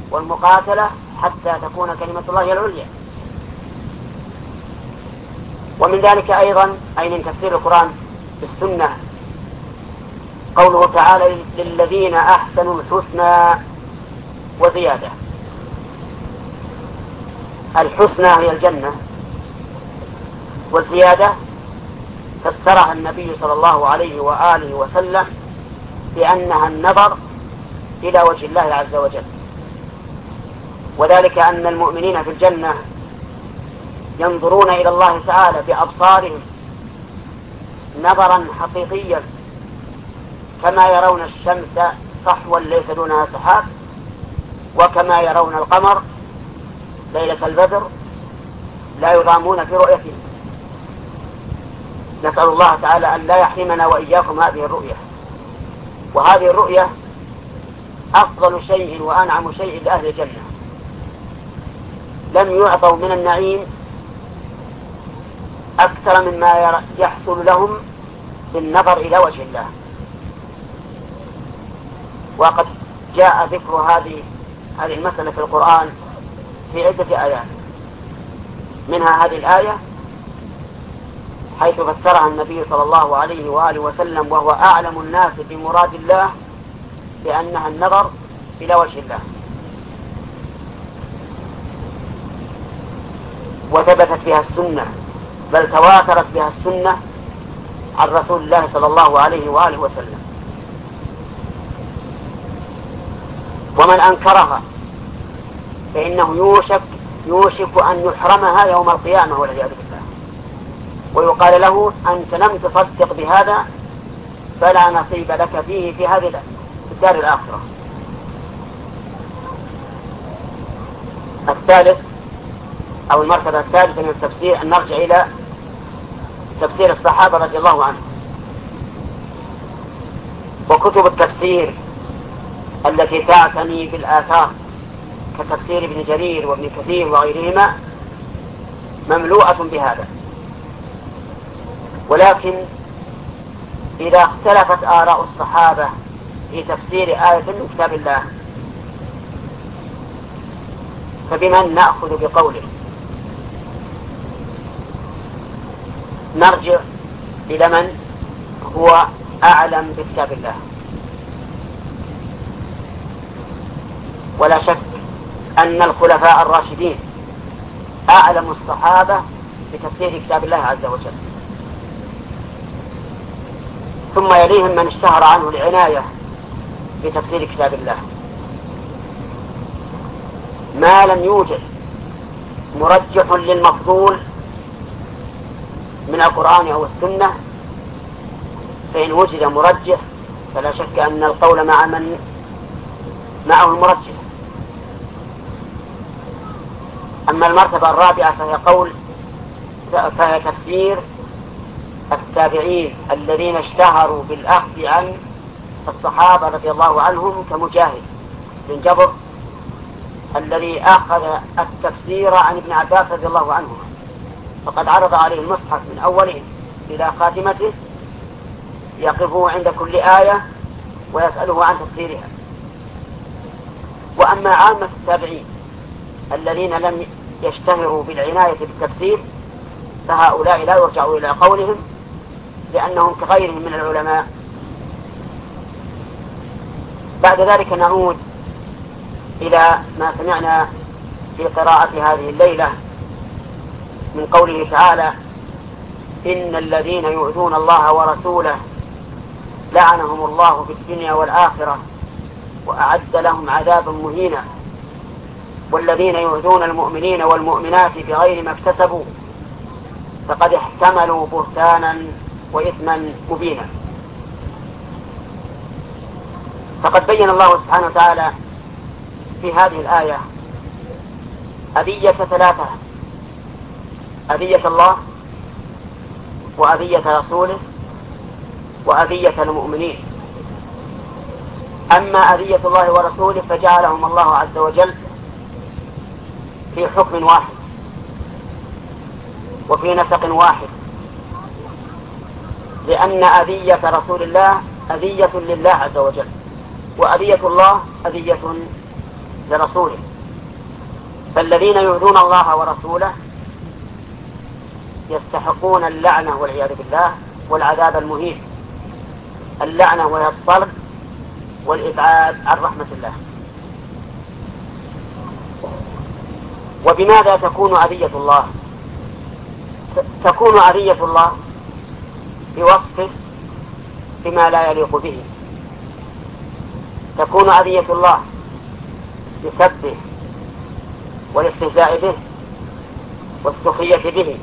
والمقاتلة حتى تكون كلمة الله هي العليا. ومن ذلك أيضا أي من تفسير القرآن بالسنة قوله تعالى للذين أحسنوا الحسنى وزيادة. الحسنى هي الجنة، والزيادة فسرها النبي صلى الله عليه وآله وسلم بأنها النظر إلى وجه الله عز وجل، وذلك أن المؤمنين في الجنة ينظرون إلى الله تعالى بأبصارهم نظرا حقيقيا كما يرون الشمس صحوا ليس دونها سحاب، وكما يرون القمر ليلة البدر لا يضامون في رؤيته. نسأل الله تعالى أن لا يحرمنا وإياكم هذه الرؤية. وهذه الرؤية أفضل شيء وأنعم شيء لأهل الجنة، لم يعطوا من النعيم أكثر مما يحصل لهم بالنظر إلى وجه الله. وقد جاء ذكر هذه هذه المسألة في القرآن في عدة آيات، منها هذه الآية حيث فسرها النبي صلى الله عليه وآله وسلم وهو أعلم الناس بمراد الله بأنها النظر إلى وجه الله. وثبتت بها السنة، بل تواترت بها السنة عن رسول الله صلى الله عليه وآله وسلم. ومن أنكرها فإنه يوشك يوشك أن يحرمها يوم القيامة والعياذ بالله، ويقال له أنت لم تصدق بهذا فلا نصيب لك فيه في هذه الدار الآخرة. الثالث أو المرتبة الثالثة من التفسير أن نرجع إلى تفسير الصحابة رضي الله عنهم. وكتب التفسير التي تعتني بالآثار كتفسير ابن جرير وابن كثير وغيرهما مملوءة بهذا. ولكن إذا اختلفت آراء الصحابة في تفسير آية من كتاب الله فبمن نأخذ بقوله؟ نرجع إلى من هو أعلم بكتاب الله. ولا شك أن الخلفاء الراشدين أعلم الصحابة بتفسير كتاب الله عز وجل، ثم يليهم من اشتهر عنه العناية بتفسير كتاب الله. ما لم يوجد مرجح للمفضول من القرآن أو السنة، فإن وجد مرجح فلا شك أن القول مع من معه المرجح. أما المرتبة الرابعة فهي قول فهي تفسير التابعين الذين اشتهروا بالأخذ عن الصحابة رضي الله عنهم كمجاهد بن جبر الذي أخذ التفسير عن ابن عباس رضي الله عنه، فقد عرض عليه المصحف من أوله إلى خاتمته يقفه عند كل آية ويسأله عن تفسيرها. وأما عامة التابعين الذين لم يشتهروا بالعناية بالتفسير فهؤلاء لا يرجع إلى قولهم لأنهم كغيرهم من العلماء. بعد ذلك نعود إلى ما سمعنا في قراءة هذه الليلة من قوله تعالى إن الذين يؤذون الله ورسوله لعنهم الله في الدنيا والآخرة وأعد لهم عذابا مهينا والذين يؤذون المؤمنين والمؤمنات بغير ما اكتسبوا فقد احتملوا بهتانا وإثما مبينا. فقد بين الله سبحانه وتعالى في هذه الآية أذية ثلاثة: أذية الله وأذية رسوله وأذية المؤمنين. أما أذية الله ورسوله فجعلهم الله عز وجل في حكم واحد وفي نسق واحد، لأن أذية رسول الله أذية لله عز وجل، وأذية الله أذية لرسوله. فالذين يؤذون الله ورسوله يستحقون اللعنة والعياذ بالله والعذاب المهين. اللعنة وهي الطرد والإبعاد عن رحمة الله. وبماذا تكون أذية الله؟ تكون أذية الله بوصفه بما لا يليق به. تكون أذية الله بسبه والاستهزاء به والسخرية به.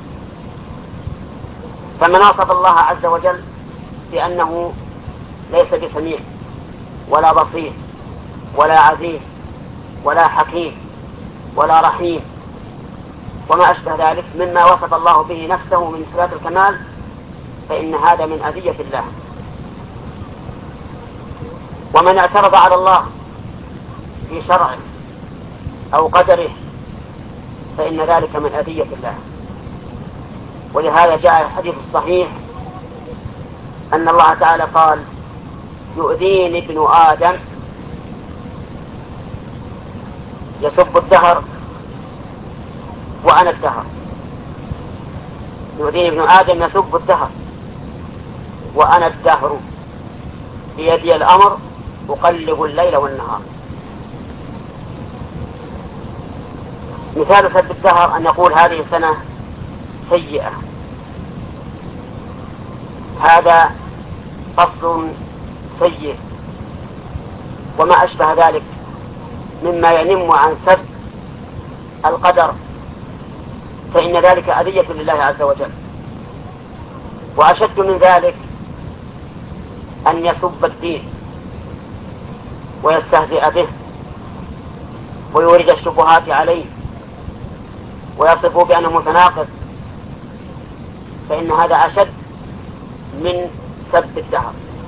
فمن وصف الله عز وجل بأنه ليس بسميع ولا بصير ولا عزيز ولا حكيم ولا رحيم وما أشبه ذلك مما وصف الله به نفسه من صفات الكمال، فإن هذا من أذية الله. ومن اعترض على الله في شرعه أو قدره فإن ذلك من أذية الله. ولهذا جاء الحديث الصحيح أن الله تعالى قال: يؤذيني ابن آدم يسب الدهر وأنا الدهر. يؤذيني ابن آدم يسب الدهر وأنا الدهر، بيدي الأمر أقلب الليل والنهار. مثال سب الدهر أن يقول هذه سنة سيئة، هذا فصل سيء، وما أشبه ذلك مما ينم عن سب القدر، فإن ذلك أذية لله عز وجل. وأشد من ذلك أن يسب الدين ويستهزئ به ويورد الشبهات عليه ويصفه بأنه متناقض، فإن هذا أشد من سب الدهر.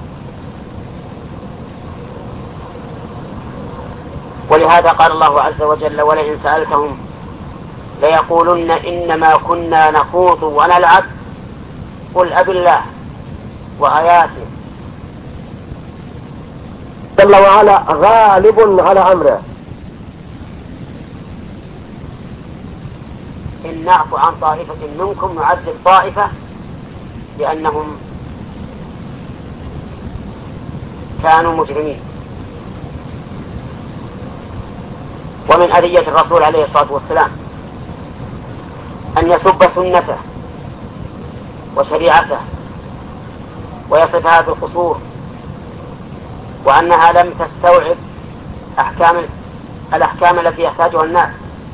ولهذا قال الله عز وجل: ولئن سألتهم ليقولن إنما كنا نخوض ونلعب قل أب الله وآياته جل وعلا غالب على أمره إن نعفو عن طائفة منكم نعذب طائفة لأنهم كانوا مجرمين. ومن أذية الرسول عليه الصلاة والسلام أن يسب سنته وشريعته ويصفها بالقصور وأنها لم تستوعب أحكام الأحكام التي يحتاجها الناس.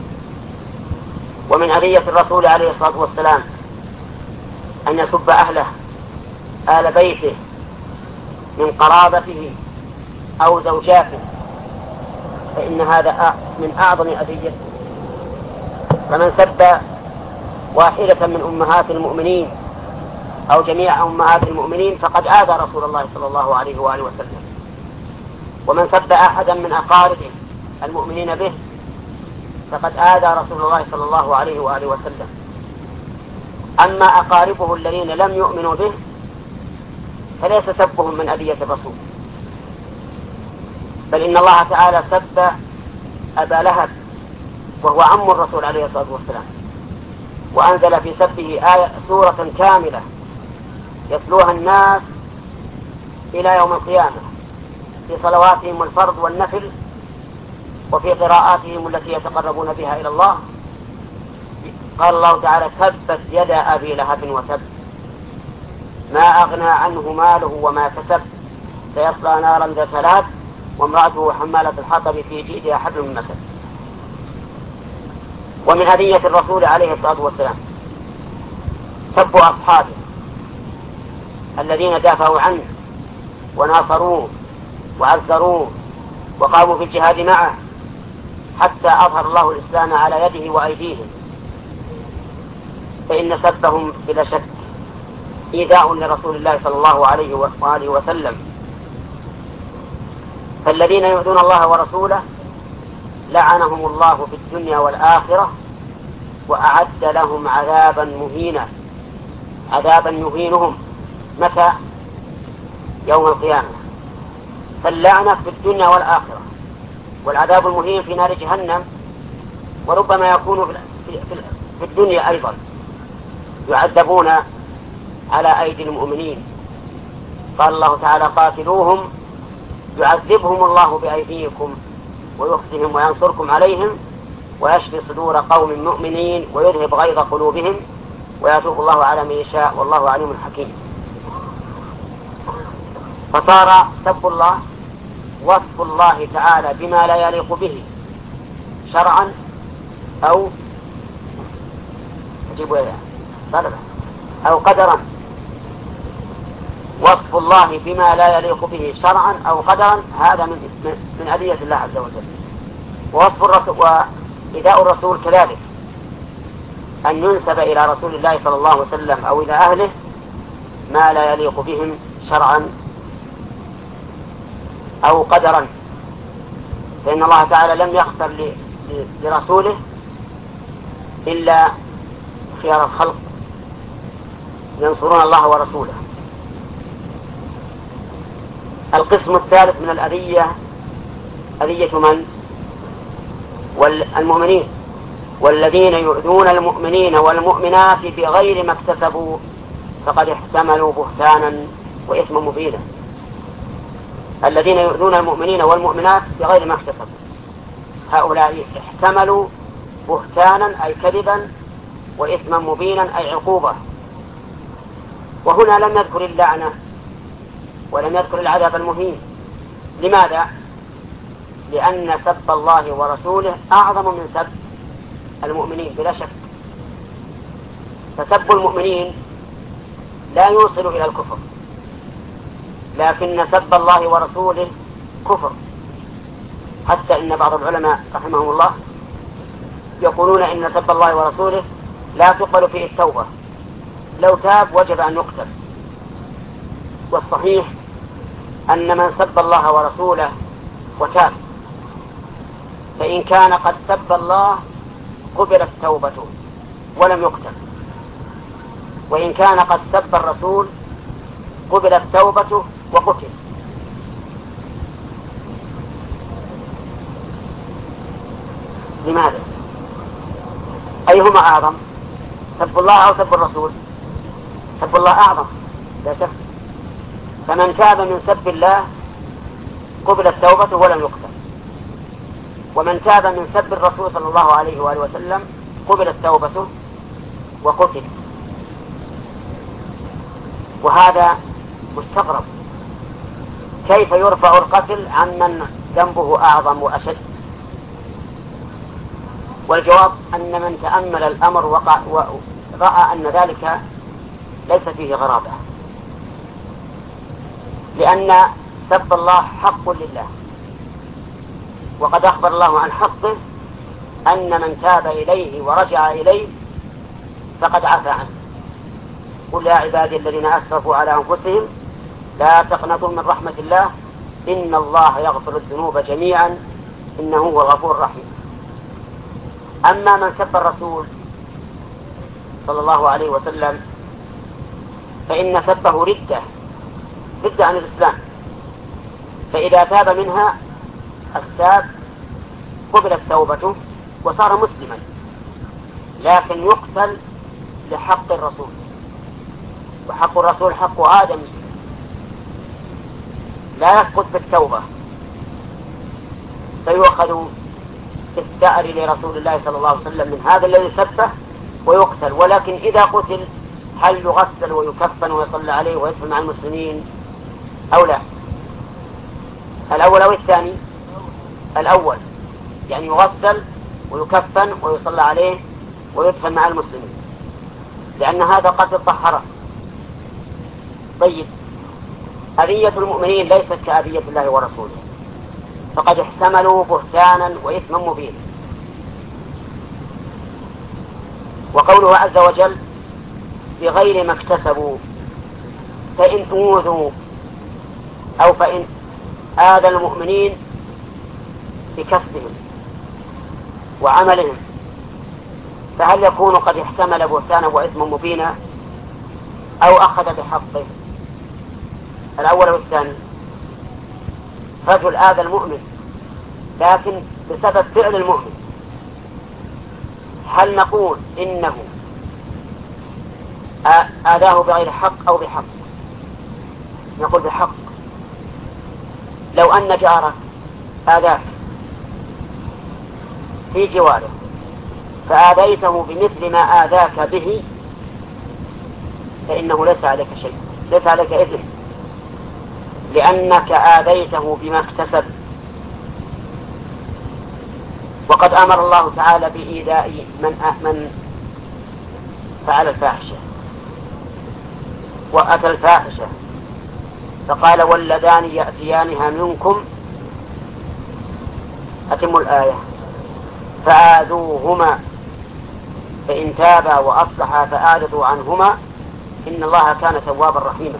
ومن أذية الرسول عليه الصلاة والسلام أن يسب أهله آل بيته من قرابته أو زوجاته، فإن هذا من أعظم أذية. فمن سب واحدة من أمهات المؤمنين أو جميع أمهات المؤمنين فقد آذى رسول الله صلى الله عليه وآله وسلم. ومن سب أحدا من أقاربه المؤمنين به فقد آذى رسول الله صلى الله عليه وآله وسلم. أما أقاربه الذين لم يؤمنوا به فليس سبهم من أذية الرسول، بل إن الله تعالى سب أبا لهب وهو عم الرسول عليه الصلاة والسلام، وأنزل في سبه آية سورة كاملة يتلوها الناس إلى يوم القيامة في صلواتهم الفرض والنفل وفي قراءاتهم التي يتقربون بها إلى الله. قال الله تعالى: تبت يدا أبي لهب وتب ما أغنى عنه ماله وما كسب سيصلى نارا ذات لهب وامرأته حمالة الحطب في جيدها حبل من مسد. ومن أذية الرسول عليه الصلاة والسلام سب أصحابه الذين دافعوا عنه وناصروه وعزروه وقاموا في الجهاد معه حتى أظهر الله الإسلام على يده وأيديهم، فإن سبهم بلا شك إيذاء لرسول الله صلى الله عليه وآله وسلم. فالذين يؤذون الله ورسوله لعنهم الله في الدنيا والآخرة وأعد لهم عذابا مهينا، عذابا يهينهم متى؟ يوم القيامة. فاللعنة في الدنيا والآخرة والعذاب المهين في نار جهنم، وربما يكون في الدنيا أيضا يعذبون على أيدي المؤمنين. قال الله تعالى: قاتلوهم يعذبهم الله بأيديكم ويخزهم وينصركم عليهم ويشفي صدور قوم مؤمنين ويذهب غيظ قلوبهم ويتوب الله على من يشاء والله عليم حكيم. فصار سب الله وصف الله تعالى بما لا يليق به شرعا أو أو قدرا. وصف الله بما لا يليق به شرعا أو قدرا هذا من من أذية الله عز وجل. ووصف الرسول وإيذاء الرسول كذلك، أن ينسب إلى رسول الله صلى الله عليه وسلم أو إلى أهله ما لا يليق بهم شرعا أو قدرا، فإن الله تعالى لم يختر لرسوله إلا خيار الخلق ينصرون الله ورسوله. القسم الثالث من الأذية أذية من؟ والمؤمنين، والذين يؤذون المؤمنين والمؤمنات بغير ما اكتسبوا فقد احتملوا بهتانا وإثما مبينا. الذين يؤذون المؤمنين والمؤمنات بغير ما اكتسبوا هؤلاء احتملوا بهتانا أي كذبا وإثما مبينا أي عقوبة. وهنا لم يذكر اللعنة ولم يذكر العذاب المهين. لماذا؟ لأن سب الله ورسوله أعظم من سب المؤمنين بلا شك. فسب المؤمنين لا يوصل إلى الكفر، لكن سب الله ورسوله كفر. حتى إن بعض العلماء رحمهم الله يقولون إن سب الله ورسوله لا تقبل فيه التوبة، لو تاب وجب أن يقتل. والصحيح أن من سب الله ورسوله وتاب فإن كان قد سب الله قبلت توبته ولم يقتل، وإن كان قد سب الرسول قبلت توبته وقتل. لماذا؟ أيهما أعظم، سب الله أو سب الرسول؟ سب الله أعظم لا شك. فمن تاب من سب الله قبلت توبته ولم يقتل، ومن تاب من سب الرسول صلى الله عليه وآله وسلم قبلت توبته وقتل. وهذا مستغرب، كيف يرفع القتل عن من ذنبه أعظم وأشد؟ والجواب أن من تأمل الأمر وقع ورأى أن ذلك ليس فيه غرابة، لأن سب الله حق لله، وقد أخبر الله عن حقه أن من تاب إليه ورجع إليه فقد عفى عنه. قل يا عبادي الذين أسرفوا على أنفسهم لا تقنطوا من رحمة الله إن الله يغفر الذنوب جميعا إنه هو الغفور الرحيم. أما من سب الرسول صلى الله عليه وسلم فإن سبه ردة ردة عن الإسلام، فإذا تاب منها الساب قبلت توبته وصار مسلما، لكن يقتل لحق الرسول، وحق الرسول حق آدم لا يسقط بالتوبة، فيؤخذ الثأر لرسول الله صلى الله عليه وسلم من هذا الذي سبه ويقتل. ولكن إذا قتل هل يغسل ويكفن ويصلى عليه ويدفن مع المسلمين أو لا؟ الأول أو الثاني؟ الأول، يعني يغسل ويكفن ويصلى عليه ويدفن مع المسلمين، لأن هذا قتل طهره. طيب، أذية المؤمنين ليست كأذية الله ورسوله، فقد احتملوا بهتانا وإثما مبينا. وقوله عز وجل بغير ما اكتسبوا، فإن أوذوا أو فإن آذى المؤمنين بكسبهم وعملهم فهل يكون قد احتمل بهتانا وإثما مبينا أو أخذ بحقه؟ الأول والثاني. رجل آذى المؤمن لكن بسبب فعل المؤمن. هل نقول إنه آذاه بغير حق أو بحق؟ نقول بحق. لو أن جارك آذاك في جواره فآذيته بمثل ما آذاك به فإنه ليس عليك شيء، ليس عليك إثم، لأنك آذيته بما اكتسب. وقد أمر الله تعالى بإيذاء من من فعل الفاحشة وأتى الفاحشة، فقال واللذان يأتيانها منكم، أتموا الآية، فآذوهما فإن تابا وأصلحا فأعرضوا عنهما إن الله كان توابا رحيما.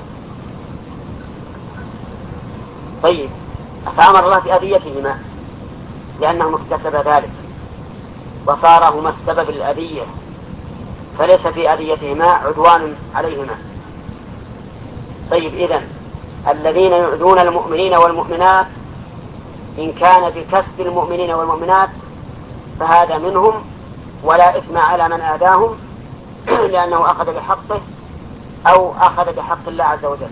طيب، فأمر الله بأذيتهما لأنهم اكتسب ذلك وصار هما السبب الأذية، فليس في أذيتهما عدوان عليهما. طيب، إذن الذين يؤذون المؤمنين والمؤمنات إن كان بكسب المؤمنين والمؤمنات فهذا منهم ولا إثم على من آذاهم لأنه أخذ بحقه أو أخذ بحق الله عز وجل.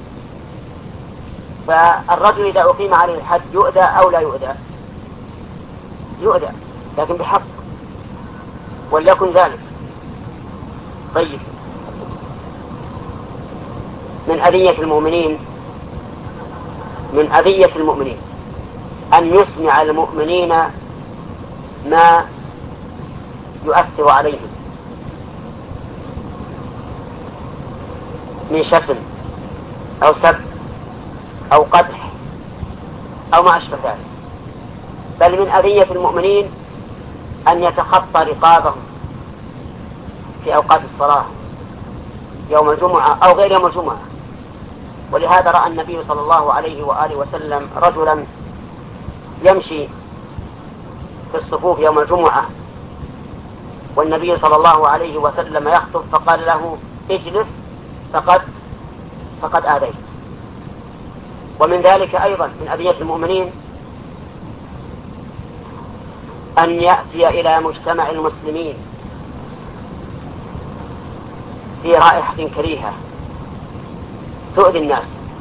فالرجل إذا أقيم عليه الحد يؤذى أو لا يؤذى؟ يؤذى، لكن بحق، وليكن ذلك. طيب، من أذية المؤمنين من أذية المؤمنين أن يسمع المؤمنين ما يؤثر عليهم من شتم أو سب أو قدح أو ما أشبه ذلك. بل من أذية المؤمنين أن يتخطى رقابهم في أوقات الصلاة يوم الجمعة أو غير يوم الجمعة. ولهذا رأى النبي صلى الله عليه وآله وسلم رجلا يمشي في الصفوف يوم الجمعة والنبي صلى الله عليه وسلم يخطب فقال له اجلس فقد فقد آذيت. ومن ذلك أيضا من أذية المؤمنين أن يأتي إلى مجتمع المسلمين في رائحة كريهة تؤذي الناس،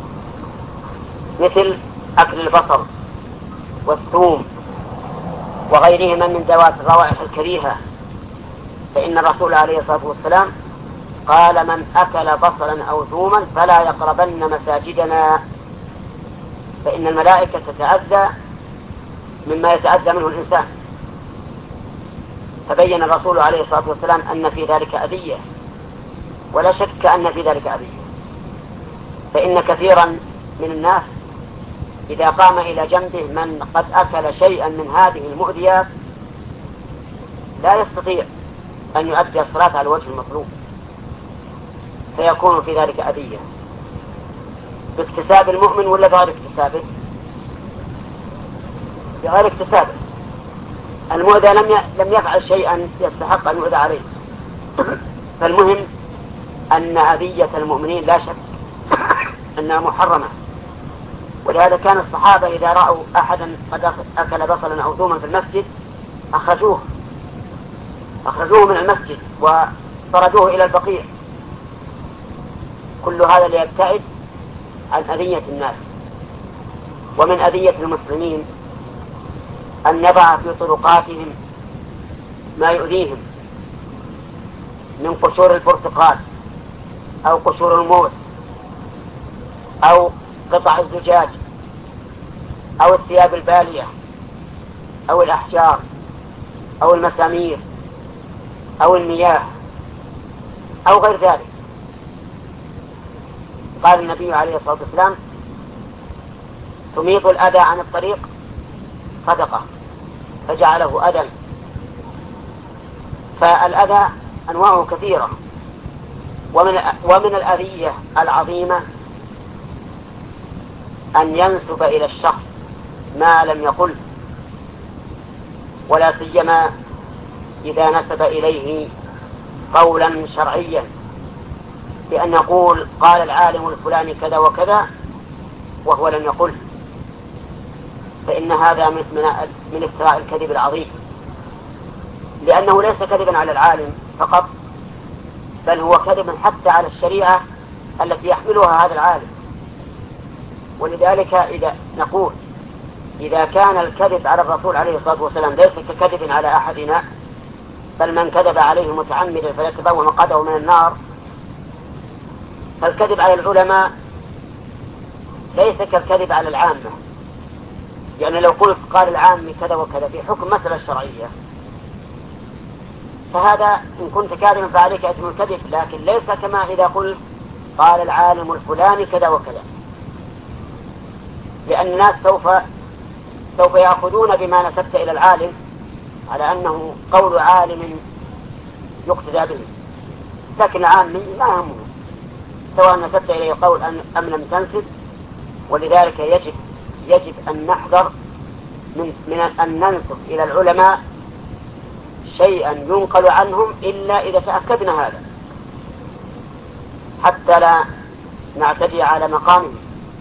مثل أكل البصل والثوم وغيرهما من ذوات الروائح الكريهة. فإن الرسول عليه الصلاة والسلام قال من أكل بصلا أو ثوما فلا يقربن مساجدنا، فإن الملائكة تتأذى مما يتأذى منه الإنسان. فبين الرسول عليه الصلاة والسلام أن في ذلك أذية، ولا شك أن في ذلك أذية. فإن كثيرا من الناس إذا قام إلى جنبه من قد أكل شيئا من هذه المؤذيات لا يستطيع أن يؤدي الصلاة على الوجه المطلوب، فيكون في ذلك أذية باكتساب المؤمن ولا بغير اكتسابه؟ بغير اكتسابه. المؤذى لم لم يفعل شيئا يستحق أن يؤذى عليه. فالمهم أن أذية المؤمنين لا شك أنها محرمة. ولهذا كان الصحابة إذا رأوا أحدا قد أكل بصلا أو ثوما في المسجد أخرجوه أخرجوه من المسجد وطردوه إلى البقيع. كل هذا ليبتعد عن أذية الناس. ومن أذية المسلمين أن نضع في طرقاتهم ما يؤذيهم من قشور البرتقال أو قشور الموز أو قطع الزجاج أو الثياب البالية أو الأحجار أو المسامير أو المياه أو غير ذلك. قال النبي عليه الصلاة والسلام تميط الأذى عن الطريق صدقة، فجعله أذى. فالأذى أنواعه كثيرة. ومن ومن الأذية العظيمة أن ينسب إلى الشخص ما لم يقل، ولا سيما إذا نسب إليه قولا شرعيا، بأن يقول قال العالم الفلاني كذا وكذا وهو لم يقل. فإن هذا من من افتراء الكذب العظيم، لأنه ليس كذبا على العالم فقط، بل هو كذب حتى على الشريعة التي يحملها هذا العالم. ولذلك إذا نقول إذا كان الكذب على الرسول عليه الصلاة والسلام ليس ككذب على أحدنا، بل من كذب عليه متعمدا فليتبوأ مقعده من النار، فالكذب على العلماء ليس كالكذب على العامة. يعني لو قلت قال العام كذا وكذا في حكم مسألة شرعية، فهذا إن كنت كاذبا فعليك إثم الكذب، لكن ليس كما إذا قلت قال العالم الفلاني كذا وكذا، لأن الناس سوف سوف يأخذون بما نسبت إلى العالم على أنه قول عالم يقتدى به، لكن العامي لا يهمه سواء نسبت إليه قول أم لم تنسب. ولذلك يجب يجب أن نحذر من, من أن ننسب إلى العلماء شيئا ينقل عنهم إلا إذا تأكدنا هذا، حتى لا نعتدي على مقامهم،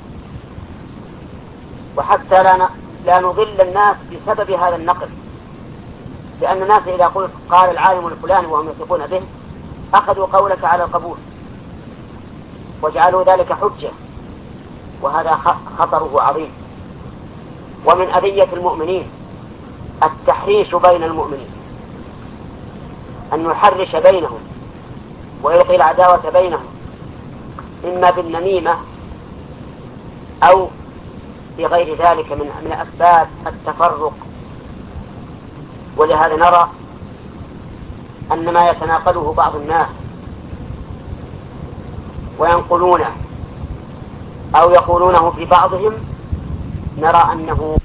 وحتى لا لا نضل الناس بسبب هذا النقل. لأن الناس إذا قلت قال العالم الفلاني وهم يثقون به أخذوا قولك على القبول وجعلوا ذلك حجة، وهذا خطره عظيم. ومن أذية المؤمنين التحريش بين المؤمنين، أن يحرش بينهم ويلقي العداوة بينهم، إما بالنميمة أو بغير ذلك من من أسباب التفرق. ولهذا نرى أن ما يتناقله بعض الناس وينقلونه أو يقولونه في بعضهم نرى أنه